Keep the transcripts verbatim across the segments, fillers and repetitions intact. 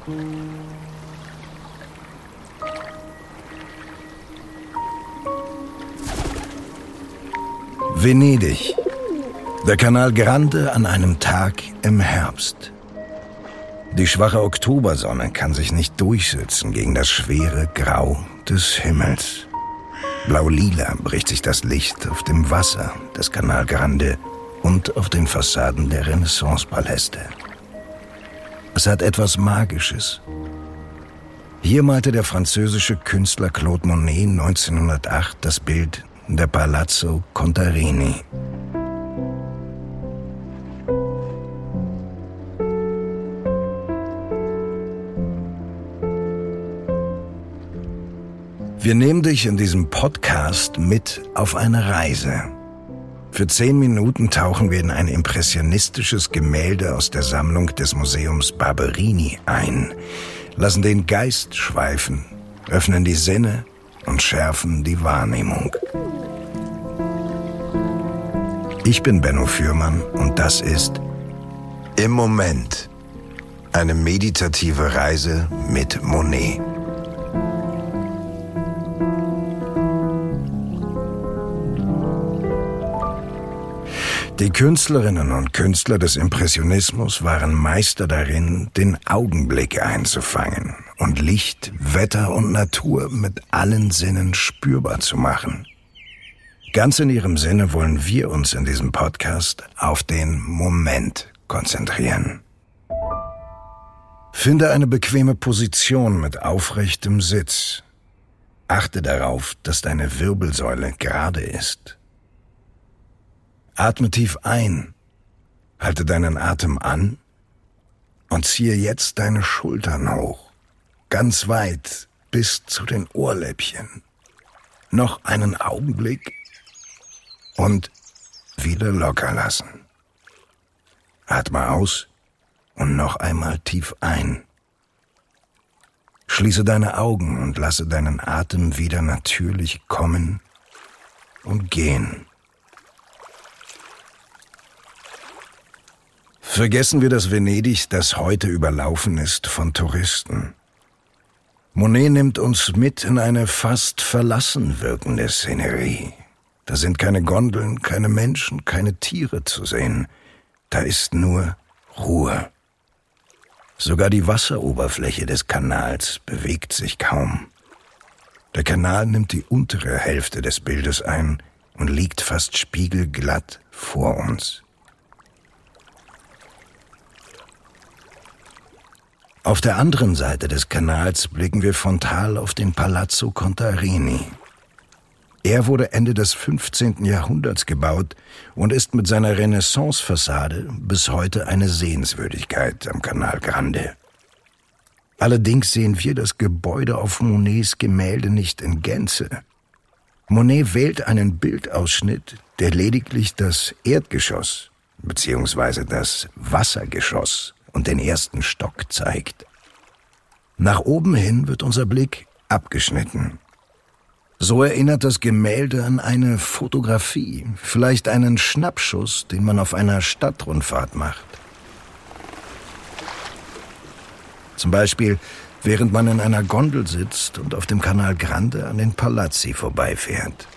Venedig. Der Canal Grande an einem Tag im Herbst. Die schwache Oktobersonne kann sich nicht durchsetzen gegen das schwere Grau des Himmels. Blau-lila bricht sich das Licht auf dem Wasser des Canal Grande und auf den Fassaden der Renaissance-Paläste. Es hat etwas Magisches. Hier malte der französische Künstler Claude Monet neunzehnhundertacht das Bild der Palazzo Contarini. Wir nehmen dich in diesem Podcast mit auf eine Reise. Für zehn Minuten tauchen wir in ein impressionistisches Gemälde aus der Sammlung des Museums Barberini ein, lassen den Geist schweifen, öffnen die Sinne und schärfen die Wahrnehmung. Ich bin Benno Fürmann und das ist Im Moment. Eine meditative Reise mit Monet. Die Künstlerinnen und Künstler des Impressionismus waren Meister darin, den Augenblick einzufangen und Licht, Wetter und Natur mit allen Sinnen spürbar zu machen. Ganz in ihrem Sinne wollen wir uns in diesem Podcast auf den Moment konzentrieren. Finde eine bequeme Position mit aufrechtem Sitz. Achte darauf, dass deine Wirbelsäule gerade ist. Atme tief ein, halte deinen Atem an und ziehe jetzt deine Schultern hoch, ganz weit bis zu den Ohrläppchen. Noch einen Augenblick und wieder locker lassen. Atme aus und noch einmal tief ein. Schließe deine Augen und lasse deinen Atem wieder natürlich kommen und gehen. Vergessen wir das Venedig, das heute überlaufen ist von Touristen. Monet nimmt uns mit in eine fast verlassen wirkende Szenerie. Da sind keine Gondeln, keine Menschen, keine Tiere zu sehen. Da ist nur Ruhe. Sogar die Wasseroberfläche des Kanals bewegt sich kaum. Der Kanal nimmt die untere Hälfte des Bildes ein und liegt fast spiegelglatt vor uns. Auf der anderen Seite des Kanals blicken wir frontal auf den Palazzo Contarini. Er wurde Ende des fünfzehnten Jahrhunderts gebaut und ist mit seiner Renaissance-Fassade bis heute eine Sehenswürdigkeit am Canal Grande. Allerdings sehen wir das Gebäude auf Monets Gemälde nicht in Gänze. Monet wählt einen Bildausschnitt, der lediglich das Erdgeschoss bzw. das Wassergeschoss und den ersten Stock zeigt. Nach oben hin wird unser Blick abgeschnitten. So erinnert das Gemälde an eine Fotografie, vielleicht einen Schnappschuss, den man auf einer Stadtrundfahrt macht. Zum Beispiel, während man in einer Gondel sitzt und auf dem Canal Grande an den Palazzi vorbeifährt.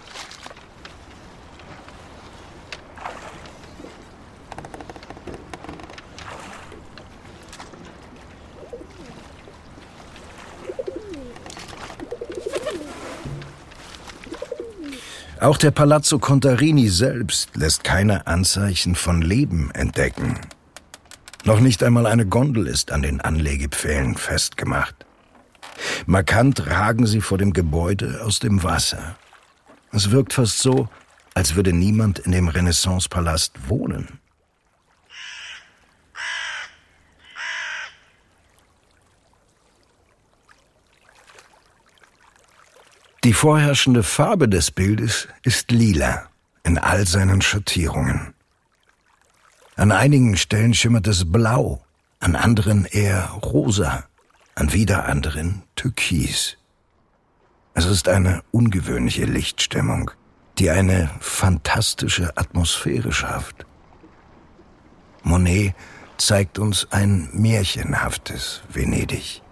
Auch der Palazzo Contarini selbst lässt keine Anzeichen von Leben entdecken. Noch nicht einmal eine Gondel ist an den Anlegepfählen festgemacht. Markant ragen sie vor dem Gebäude aus dem Wasser. Es wirkt fast so, als würde niemand in dem Renaissance-Palast wohnen. Die vorherrschende Farbe des Bildes ist lila in all seinen Schattierungen. An einigen Stellen schimmert es blau, an anderen eher rosa, an wieder anderen türkis. Es ist eine ungewöhnliche Lichtstimmung, die eine fantastische Atmosphäre schafft. Monet zeigt uns ein märchenhaftes Venedig.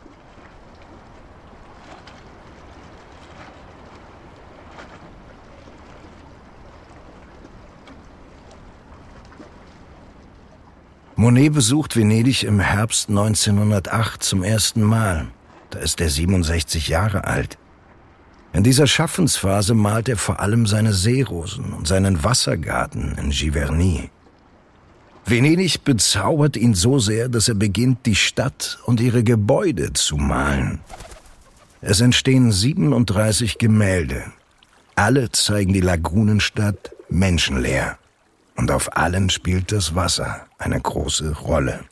Monet besucht Venedig im Herbst neunzehnhundertacht zum ersten Mal. Da ist er siebenundsechzig Jahre alt. In dieser Schaffensphase malt er vor allem seine Seerosen und seinen Wassergarten in Giverny. Venedig bezaubert ihn so sehr, dass er beginnt, die Stadt und ihre Gebäude zu malen. Es entstehen siebenunddreißig Gemälde. Alle zeigen die Lagunenstadt menschenleer. Und auf allen spielt das Wasser eine große Rolle.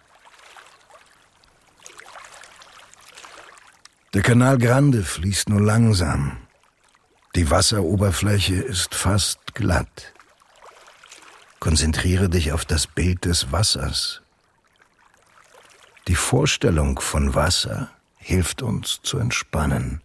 Der Canal Grande fließt nur langsam. Die Wasseroberfläche ist fast glatt. Konzentriere dich auf das Bild des Wassers. Die Vorstellung von Wasser hilft uns zu entspannen.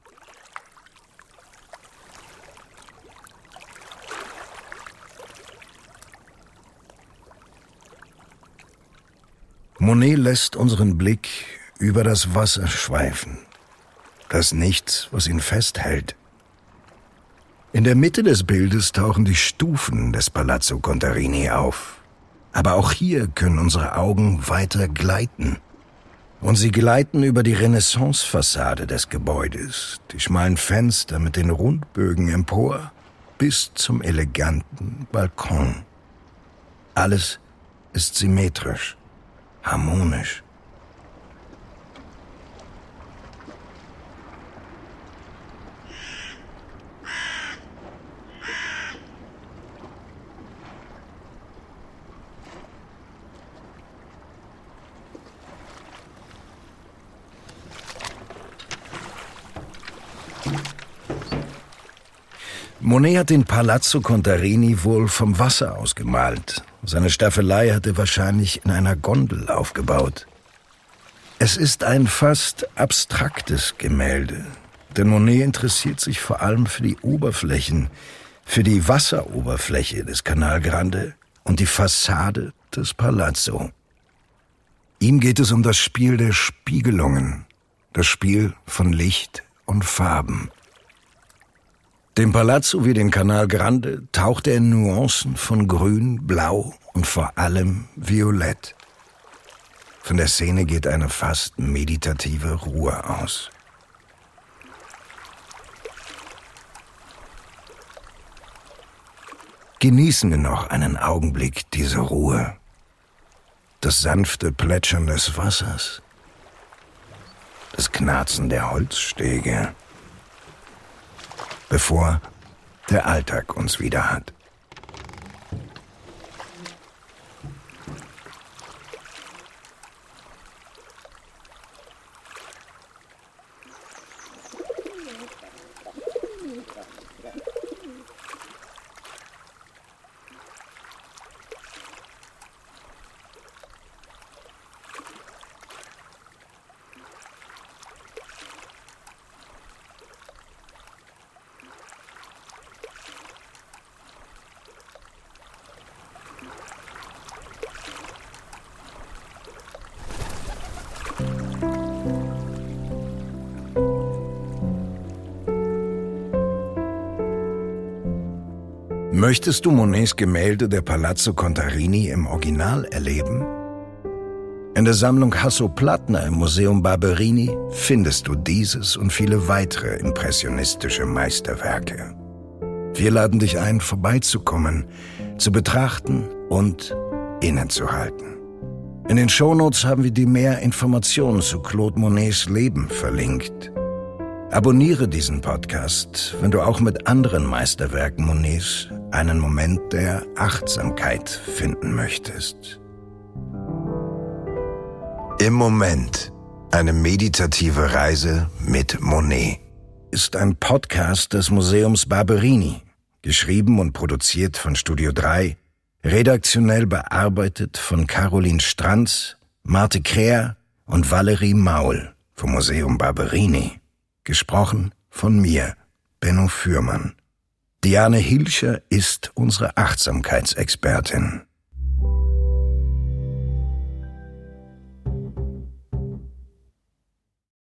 Monet lässt unseren Blick über das Wasser schweifen. Das Nichts, was ihn festhält. In der Mitte des Bildes tauchen die Stufen des Palazzo Contarini auf. Aber auch hier können unsere Augen weiter gleiten. Und sie gleiten über die Renaissance-Fassade des Gebäudes, die schmalen Fenster mit den Rundbögen empor, bis zum eleganten Balkon. Alles ist symmetrisch. Harmonisch. Monet hat den Palazzo Contarini wohl vom Wasser aus gemalt. Seine Staffelei hat er wahrscheinlich in einer Gondel aufgebaut. Es ist ein fast abstraktes Gemälde, denn Monet interessiert sich vor allem für die Oberflächen, für die Wasseroberfläche des Canal Grande und die Fassade des Palazzo. Ihm geht es um das Spiel der Spiegelungen, das Spiel von Licht und Farben. Dem Palazzo wie den Canal Grande taucht er in Nuancen von Grün, Blau und vor allem Violett. Von der Szene geht eine fast meditative Ruhe aus. Genießen wir noch einen Augenblick diese Ruhe. Das sanfte Plätschern des Wassers. Das Knarzen der Holzstege. Bevor der Alltag uns wieder hat. Möchtest du Monets Gemälde der Palazzo Contarini im Original erleben? In der Sammlung Hasso-Plattner im Museum Barberini findest du dieses und viele weitere impressionistische Meisterwerke. Wir laden dich ein, vorbeizukommen, zu betrachten und innezuhalten. In den Shownotes haben wir dir mehr Informationen zu Claude Monets Leben verlinkt. Abonniere diesen Podcast, wenn du auch mit anderen Meisterwerken Monets einen Moment der Achtsamkeit finden möchtest. Im Moment, eine meditative Reise mit Monet, ist ein Podcast des Museums Barberini, geschrieben und produziert von Studio drei, redaktionell bearbeitet von Caroline Stranz, Marte Kräher und Valerie Maul vom Museum Barberini. Gesprochen von mir, Benno Fürmann. Diane Hilscher ist unsere Achtsamkeitsexpertin.